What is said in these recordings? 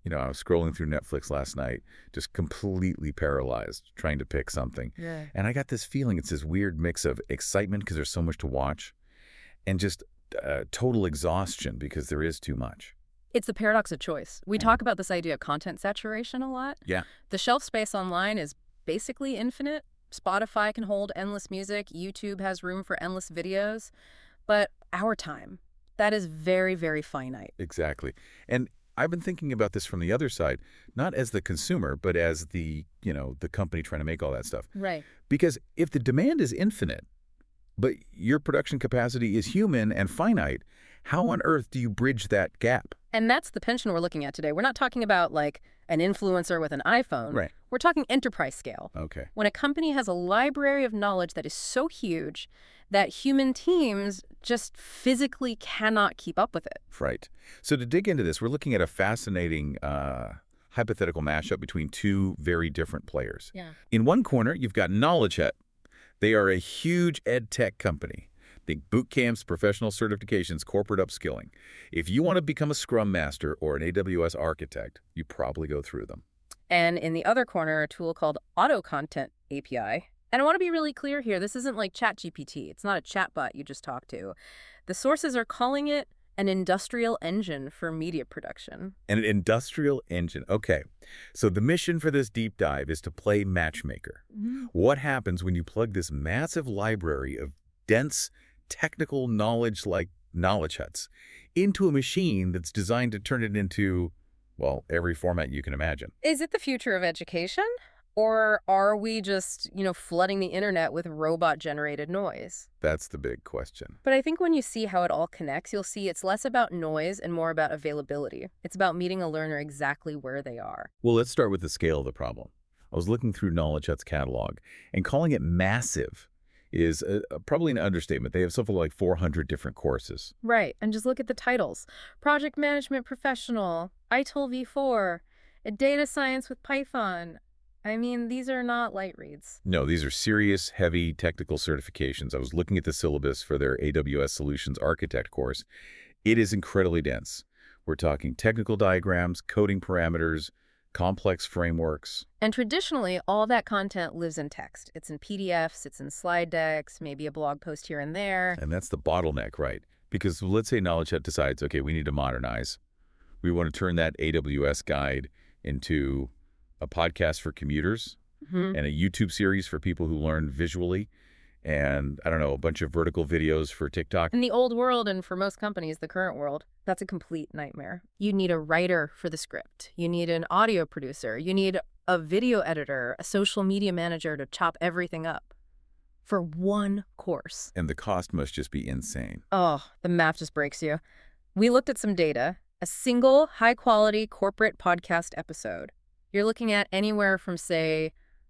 I was scrolling through Netflix last night, just completely paralyzed, trying to pick something. Yeah. And I got this feeling, it's this weird mix of excitement because there's so much to watch, and just total exhaustion because there is too much. It's the paradox of choice. We talk about this idea of content saturation a lot. Yeah. The shelf space online is basically infinite. Spotify can hold endless music. YouTube has room for endless videos. But our time, that is very, very finite. Exactly. And I've been thinking about this from the other side, not as the consumer, but as the company trying to make all that stuff. Right. Because if the demand is infinite, but your production capacity is human and finite, how on earth do you bridge that gap? And that's the tension we're looking at today. We're not talking about like an influencer with an iPhone. Right. We're talking enterprise scale. Okay. When a company has a library of knowledge that is so huge that human teams just physically cannot keep up with it. Right. So to dig into this, we're looking at a fascinating hypothetical mashup between two very different players. Yeah. In one corner, you've got Knowledge Hut. They are a huge ed tech company. Think boot camps, professional certifications, corporate upskilling. If you want to become a Scrum Master or an AWS architect, you probably go through them. And in the other corner, a tool called Auto Content API. And I want to be really clear here. This isn't like ChatGPT. It's not a chatbot you just talk to. The sources are calling it an industrial engine for media production. An industrial engine. Okay. So the mission for this deep dive is to play matchmaker. What happens when you plug this massive library of dense technical knowledge like Knowledge Huts into a machine that's designed to turn it into, well, every format you can imagine? Is it the future of education? Or are we just, flooding the internet with robot-generated noise? That's the big question. But I think when you see how it all connects, you'll see it's less about noise and more about availability. It's about meeting a learner exactly where they are. Well, let's start with the scale of the problem. I was looking through Knowledge Hut's catalog, and calling it massive is probably an understatement. They have something like 400 different courses. Right, and just look at the titles. Project Management Professional, ITIL V4, a Data Science with Python. I mean, these are not light reads. No, these are serious, heavy technical certifications. I was looking at the syllabus for their AWS Solutions Architect course. It is incredibly dense. We're talking technical diagrams, coding parameters, complex frameworks. And traditionally, all that content lives in text. It's in PDFs, it's in slide decks, maybe a blog post here and there. And that's the bottleneck, right? Because let's say Knowledge Hut decides, okay, we need to modernize. We want to turn that AWS guide into a podcast for commuters and a YouTube series for people who learn visually, and, I don't know, a bunch of vertical videos for TikTok. In the old world, and for most companies, the current world, that's a complete nightmare. You need a writer for the script. You need an audio producer. You need a video editor, a social media manager to chop everything up for one course. And the cost must just be insane. Oh, the math just breaks you. We looked at some data. A single high-quality corporate podcast episode, you're looking at anywhere from, say,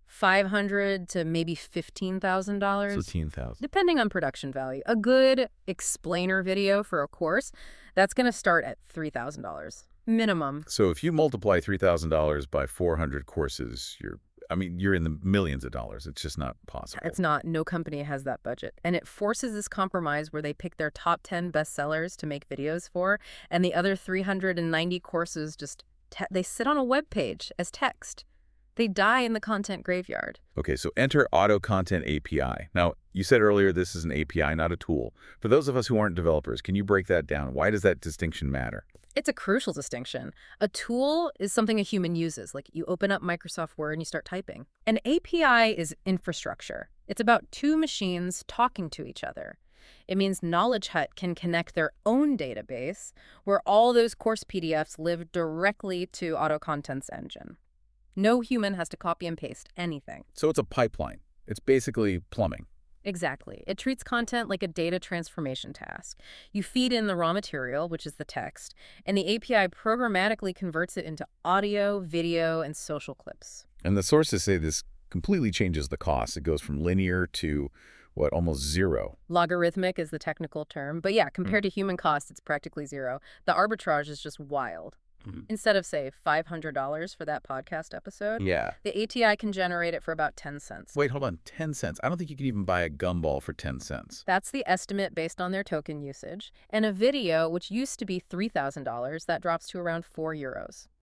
$500 to maybe $15,000. So 15,000. Depending on production value. A good explainer video for a course, that's going to start at $3,000 minimum. So if you multiply $3,000 by 400 courses, you're in the millions of dollars. It's just not possible. It's not. No company has that budget. And it forces this compromise where they pick their top 10 bestsellers to make videos for, and the other 390 courses just they sit on a web page as text. They die in the content graveyard. Okay, so enter Auto Content API. Now, you said earlier this is an API, not a tool. For those of us who aren't developers, can you break that down? Why does that distinction matter? It's a crucial distinction. A tool is something a human uses, like you open up Microsoft Word and you start typing. An API is infrastructure. It's about two machines talking to each other. It means Knowledge Hut can connect their own database, where all those course PDFs live directly to Auto Content's engine. No human has to copy and paste anything. So it's a pipeline. It's basically plumbing. Exactly. It treats content like a data transformation task. You feed in the raw material, which is the text, and the API programmatically converts it into audio, video, and social clips. And the sources say this completely changes the cost. It goes from linear to, almost zero. Logarithmic is the technical term. But yeah, compared to human cost, it's practically zero. The arbitrage is just wild. Instead of, say, $500 for that podcast episode, Yeah. the API can generate it for about 10 cents. Wait, hold on. 10 cents. I don't think you can even buy a gumball for 10 cents. That's the estimate based on their token usage. And a video, which used to be $3,000, that drops to around €4.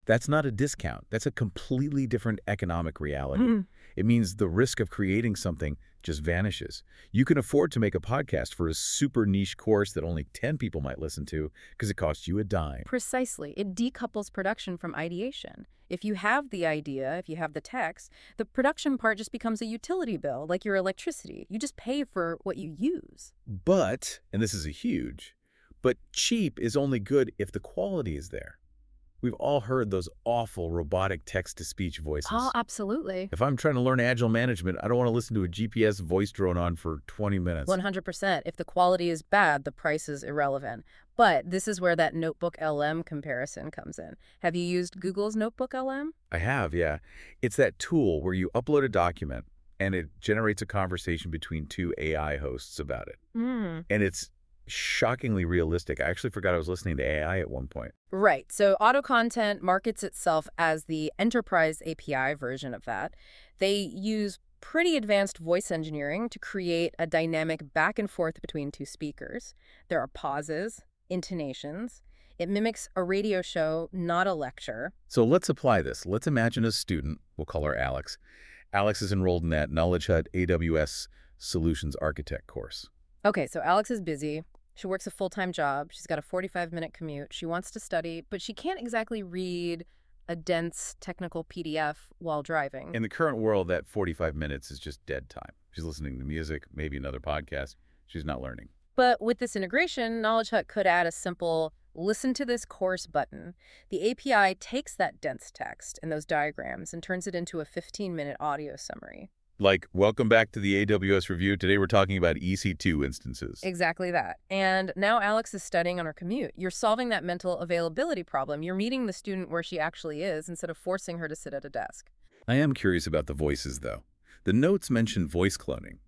That's not a discount. That's a completely different economic reality. Mhm. It means the risk of creating something just vanishes. You can afford to make a podcast for a super niche course that only 10 people might listen to because it costs you a dime. Precisely. It decouples production from ideation. If you have the idea, if you have the text, the production part just becomes a utility bill, like your electricity. You just pay for what you use. But, and this is a huge, but cheap is only good if the quality is there. We've all heard those awful robotic text-to-speech voices. Oh, absolutely. If I'm trying to learn agile management, I don't want to listen to a GPS voice drone on for 20 minutes. 100%. If the quality is bad, the price is irrelevant. But this is where that Notebook LM comparison comes in. Have you used Google's Notebook LM? I have, yeah. It's that tool where you upload a document and it generates a conversation between two AI hosts about it. Hmm. And it's shockingly realistic. I actually forgot I was listening to AI at one point. Right. So AutoContent markets itself as the enterprise API version of that. They use pretty advanced voice engineering to create a dynamic back and forth between two speakers. There are pauses, intonations. It mimics a radio show, not a lecture. So let's apply this. Let's imagine a student. We'll call her Alex. Alex is enrolled in that Knowledge Hut AWS Solutions Architect course. Okay, so Alex is busy. She works a full-time job. She's got a 45-minute commute. She wants to study, but she can't exactly read a dense technical PDF while driving. In the current world, that 45 minutes is just dead time. She's listening to music, maybe another podcast. She's not learning. But with this integration, Knowledge Hut could add a simple listen to this course button. The API takes that dense text and those diagrams and turns it into a 15-minute audio summary. Like, welcome back to the AWS review. Today we're talking about EC2 instances. Exactly that. And now Alex is studying on her commute. You're solving that mental availability problem. You're meeting the student where she actually is instead of forcing her to sit at a desk. I am curious about the voices, though. The notes mention voice cloning.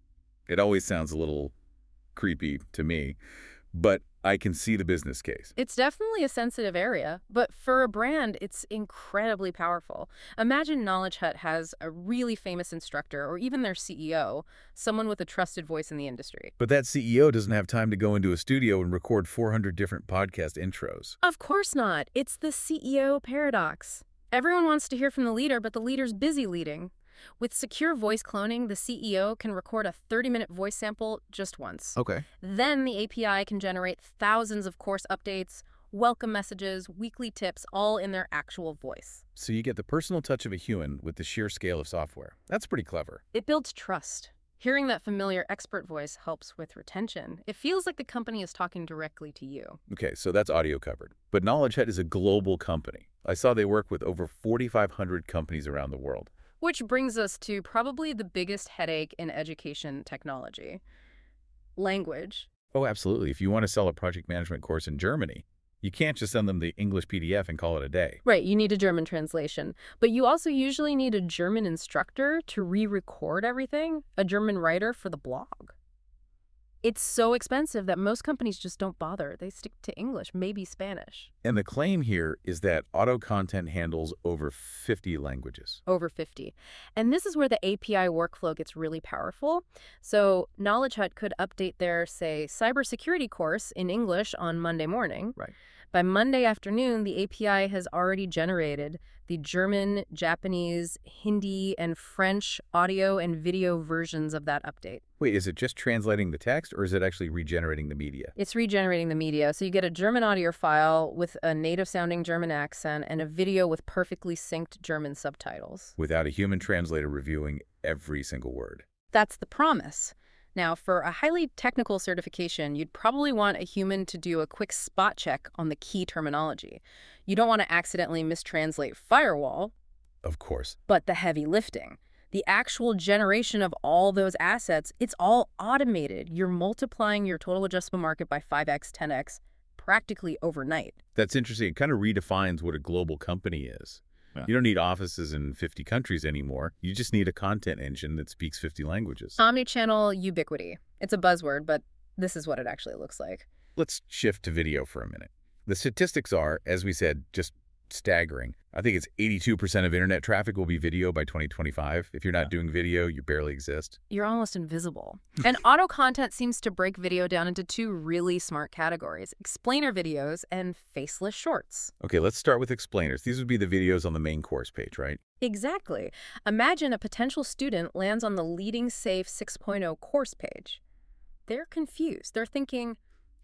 It always sounds a little creepy to me, but I can see the business case. It's definitely a sensitive area, but for a brand, it's incredibly powerful. Imagine Knowledge Hut has a really famous instructor or even their CEO, someone with a trusted voice in the industry. But that CEO doesn't have time to go into a studio and record 400 different podcast intros. Of course not. It's the CEO paradox. Everyone wants to hear from the leader, but the leader's busy leading. With secure voice cloning, the CEO can record a 30-minute voice sample just once. Okay. Then the API can generate thousands of course updates, welcome messages, weekly tips, all in their actual voice. So you get the personal touch of a human with the sheer scale of software. That's pretty clever. It builds trust. Hearing that familiar expert voice helps with retention. It feels like the company is talking directly to you. Okay, so that's audio covered. But Knowledge Hut is a global company. I saw they work with over 4,500 companies around the world. Which brings us to probably the biggest headache in education technology. Language. Oh, absolutely. If you want to sell a project management course in Germany, you can't just send them the English PDF and call it a day. Right, you need a German translation. But you also usually need a German instructor to re-record everything, a German writer for the blog. It's so expensive that most companies just don't bother. They stick to English, maybe Spanish. And the claim here is that AutoContent handles over 50 languages. Over 50. And this is where the API workflow gets really powerful. So Knowledge Hut could update their, say, cybersecurity course in English on Monday morning. Right. By Monday afternoon, the API has already generated the German, Japanese, Hindi, and French audio and video versions of that update. Wait, is it just translating the text or is it actually regenerating the media? It's regenerating the media. So you get a German audio file with a native-sounding German accent and a video with perfectly synced German subtitles. Without a human translator reviewing every single word. That's the promise. Now, for a highly technical certification, you'd probably want a human to do a quick spot check on the key terminology. You don't want to accidentally mistranslate firewall. Of course. But the heavy lifting, the actual generation of all those assets, it's all automated. You're multiplying your total addressable market by 5x, 10x, practically overnight. That's interesting. It kind of redefines what a global company is. Yeah. You don't need offices in 50 countries anymore. You just need a content engine that speaks 50 languages. Omnichannel ubiquity. It's a buzzword, but this is what it actually looks like. Let's shift to video for a minute. The statistics are, as we said, just staggering. I think it's 82% of internet traffic will be video by 2025. If you're not doing video, you barely exist. You're almost invisible. And auto content seems to break video down into two really smart categories: explainer videos and faceless shorts. Okay, let's start with explainers. These would be the videos on the main course page, right? Exactly. Imagine a potential student lands on the Leading Safe 6.0 course page. They're confused. They're thinking,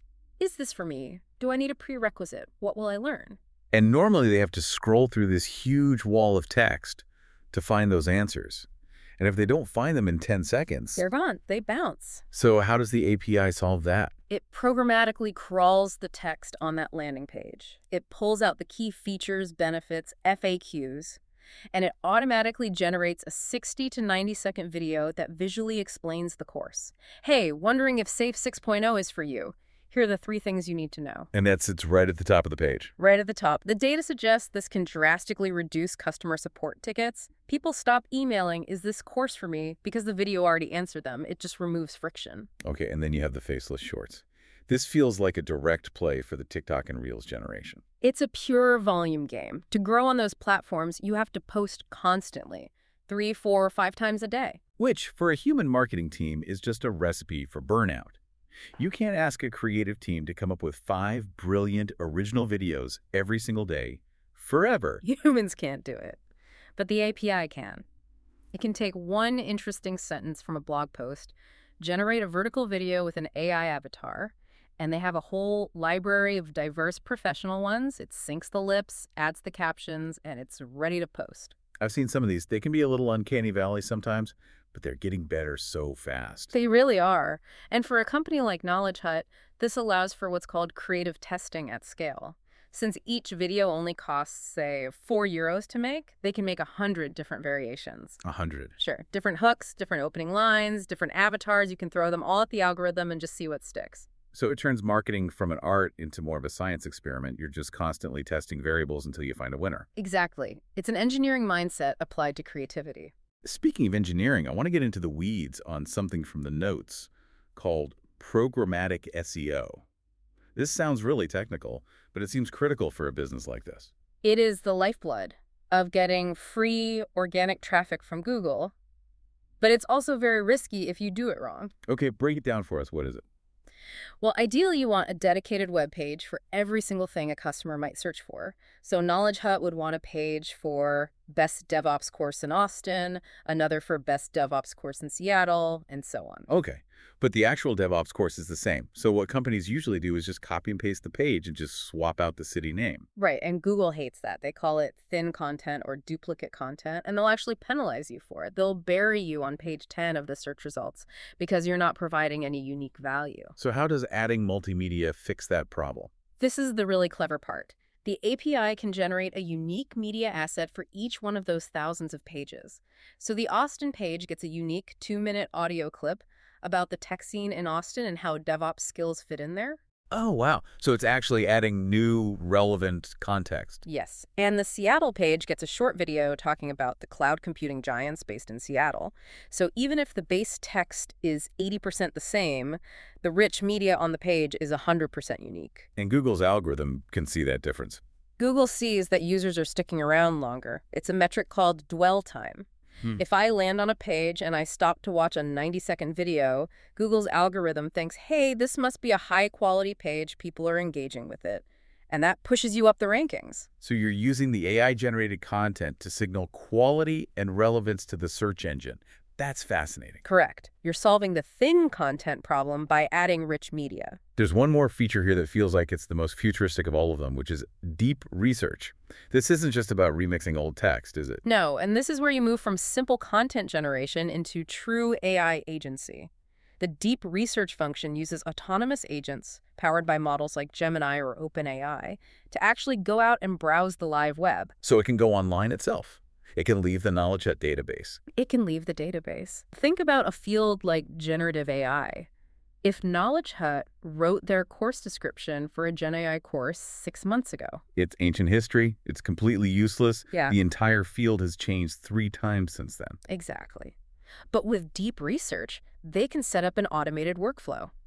is this for me? Do I need a prerequisite? What will I learn? And normally they have to scroll through this huge wall of text to find those answers. And if they don't find them in 10 seconds... they're gone. They bounce. So how does the API solve that? It programmatically crawls the text on that landing page. It pulls out the key features, benefits, FAQs, and it automatically generates a 60 to 90-second video that visually explains the course. Hey, wondering if Safe 6.0 is for you? Here are the 3 things you need to know. And that sits right at the top of the page. Right at the top. The data suggests this can drastically reduce customer support tickets. People stop emailing, is this course for me? Because the video already answered them. It just removes friction. Okay, and then you have the faceless shorts. This feels like a direct play for the TikTok and Reels generation. It's a pure volume game. To grow on those platforms, you have to post constantly, 3, 4, 5 times a day. Which, for a human marketing team, is just a recipe for burnout. You can't ask a creative team to come up with 5 brilliant original videos every single day, forever. Humans can't do it, but the API can. It can take one interesting sentence from a blog post, generate a vertical video with an AI avatar, and they have a whole library of diverse professional ones. It syncs the lips, adds the captions, and it's ready to post. I've seen some of these. They can be a little uncanny valley sometimes, but they're getting better so fast. They really are. And for a company like Knowledge Hut, this allows for what's called creative testing at scale. Since each video only costs, say, €4 to make, they can make 100 different variations. 100. Sure. Different hooks, different opening lines, different avatars. You can throw them all at the algorithm and just see what sticks. So it turns marketing from an art into more of a science experiment. You're just constantly testing variables until you find a winner. Exactly. It's an engineering mindset applied to creativity. Speaking of engineering, I want to get into the weeds on something from the notes called programmatic SEO. This sounds really technical, but it seems critical for a business like this. It is the lifeblood of getting free organic traffic from Google, but it's also very risky if you do it wrong. Okay, break it down for us. What is it? Well, ideally, you want a dedicated web page for every single thing a customer might search for. So Knowledge Hut would want a page for Best DevOps Course in Austin, another for Best DevOps Course in Seattle, and so on. Okay, but the actual DevOps course is the same. So what companies usually do is just copy and paste the page and just swap out the city name. Right, and Google hates that. They call it thin content or duplicate content, and they'll actually penalize you for it. They'll bury you on page 10 of the search results because you're not providing any unique value. So how does adding multimedia fix that problem? This is the really clever part. The API can generate a unique media asset for each one of those thousands of pages. So the Austin page gets a unique 2-minute audio clip about the tech scene in Austin and how DevOps skills fit in there. Oh, wow. So it's actually adding new, relevant context. Yes. And the Seattle page gets a short video talking about the cloud computing giants based in Seattle. So even if the base text is 80% the same, the rich media on the page is 100% unique. And Google's algorithm can see that difference. Google sees that users are sticking around longer. It's a metric called dwell time. If I land on a page and I stop to watch a 90-second video, Google's algorithm thinks, hey, this must be a high-quality page, people are engaging with it. And that pushes you up the rankings. So you're using the AI-generated content to signal quality and relevance to the search engine. That's fascinating. Correct. You're solving the thin content problem by adding rich media. There's one more feature here that feels like it's the most futuristic of all of them, which is deep research. This isn't just about remixing old text, is it? No, and this is where you move from simple content generation into true AI agency. The deep research function uses autonomous agents, powered by models like Gemini or OpenAI, to actually go out and browse the live web. So it can go online itself. It can leave the Knowledge Hut database. It can leave the database. Think about a field like generative AI. If Knowledge Hut wrote their course description for a Gen AI course 6 months ago. It's ancient history. It's completely useless. Yeah. The entire field has changed 3 times since then. Exactly. But with deep research, they can set up an automated workflow.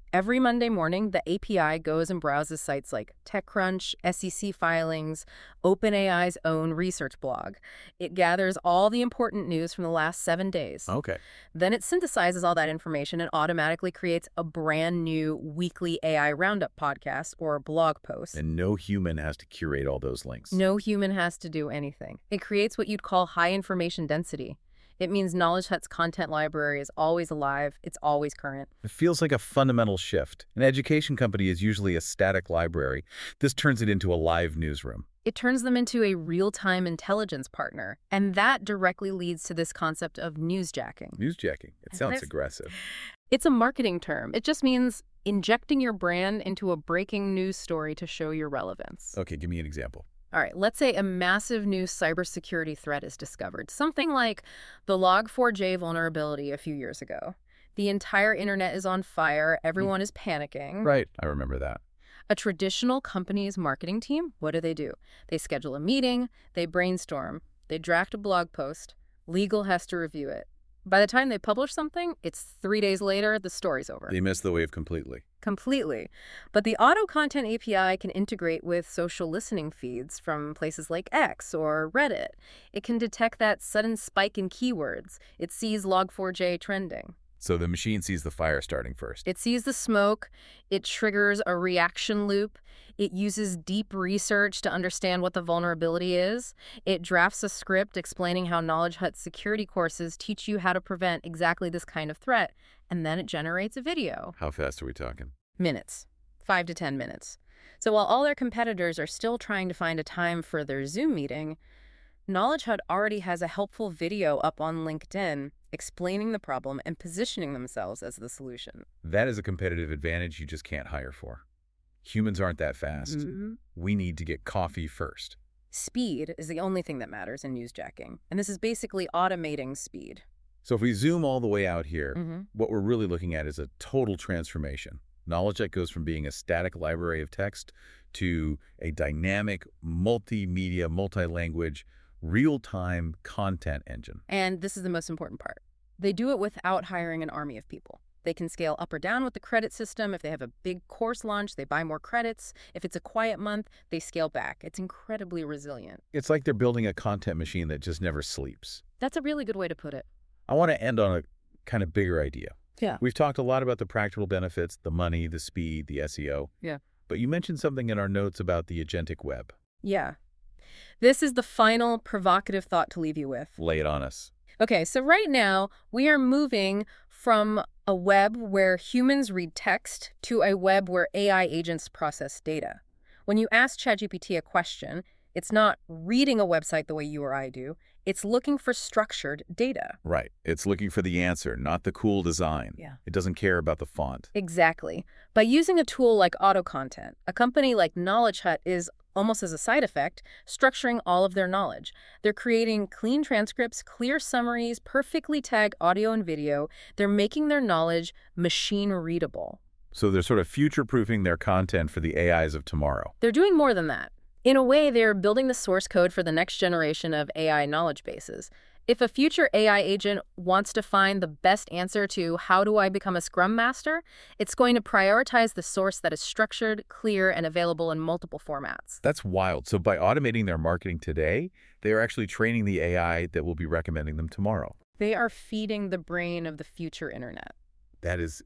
Every Monday morning, the API goes and browses sites like TechCrunch, SEC filings, OpenAI's own research blog. It gathers all the important news from the last 7 days. Okay. Then it synthesizes all that information and automatically creates a brand new weekly AI Roundup podcast or blog post. And no human has to curate all those links. No human has to do anything. It creates what you'd call high information density. It means Knowledge Hut's content library is always alive, it's always current. It feels like a fundamental shift. An education company is usually a static library. This turns it into a live newsroom. It turns them into a real-time intelligence partner, and that directly leads to this concept of newsjacking. Newsjacking. It sounds aggressive. It's a marketing term. It just means injecting your brand into a breaking news story to show your relevance. Okay, give me an example. All right, let's say a massive new cybersecurity threat is discovered, something like the Log4j vulnerability a few years ago. The entire internet is on fire, everyone is panicking. Right, I remember that. A traditional company's marketing team, what do? They schedule a meeting, they brainstorm, they draft a blog post, legal has to review it. By the time they publish something, it's 3 days later, the story's over. They missed the wave completely. Completely. But the Auto Content API can integrate with social listening feeds from places like X or Reddit. It can detect that sudden spike in keywords. It sees Log4j trending. So the machine sees the fire starting first. It sees the smoke. It triggers a reaction loop. It uses deep research to understand what the vulnerability is. It drafts a script explaining how Knowledge Hut's security courses teach you how to prevent exactly this kind of threat. And then it generates a video. How fast are we talking? Minutes. 5 to 10 minutes. So while all their competitors are still trying to find a time for their Zoom meeting, Knowledge Hut already has a helpful video up on LinkedIn explaining the problem and positioning themselves as the solution. That is a competitive advantage you just can't hire for. Humans aren't that fast. We need to get coffee first. Speed is the only thing that matters in newsjacking, and this is basically automating speed. So if we zoom all the way out here, what we're really looking at is a total transformation. Knowledge Hut goes from being a static library of text to a dynamic, multimedia, multi-language, real-time content engine. And this is the most important part. They do it without hiring an army of people. They can scale up or down with the credit system. If they have a big course launch, they buy more credits. If it's a quiet month, they scale back. It's incredibly resilient. It's like they're building a content machine that just never sleeps. That's a really good way to put it. I want to end on a kind of bigger idea. Yeah. We've talked a lot about the practical benefits, the money, the speed, the SEO. Yeah. But you mentioned something in our notes about the agentic web. Yeah. This is the final provocative thought to leave you with. Lay it on us. Okay, so right now we are moving from a web where humans read text to a web where AI agents process data. When you ask ChatGPT a question, it's not reading a website the way you or I do. It's looking for structured data. Right. It's looking for the answer, not the cool design. Yeah. It doesn't care about the font. Exactly. By using a tool like Auto Content, a company like Knowledge Hut is, almost as a side effect, structuring all of their knowledge. They're creating clean transcripts, clear summaries, perfectly tagged audio and video. They're making their knowledge machine readable. So they're sort of future-proofing their content for the AIs of tomorrow. They're doing more than that. In a way, they're building the source code for the next generation of AI knowledge bases. If a future AI agent wants to find the best answer to how do I become a Scrum Master, it's going to prioritize the source that is structured, clear, and available in multiple formats. That's wild. So by automating their marketing today, they are actually training the AI that will be recommending them tomorrow. They are feeding the brain of the future internet. That is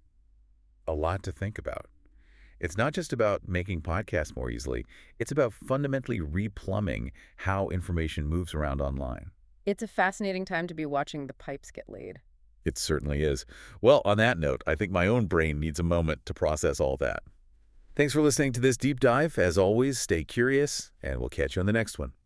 a lot to think about. It's not just about making podcasts more easily. It's about fundamentally replumbing how information moves around online. It's a fascinating time to be watching the pipes get laid. It certainly is. Well, on that note, I think my own brain needs a moment to process all that. Thanks for listening to this deep dive. As always, stay curious, and we'll catch you on the next one.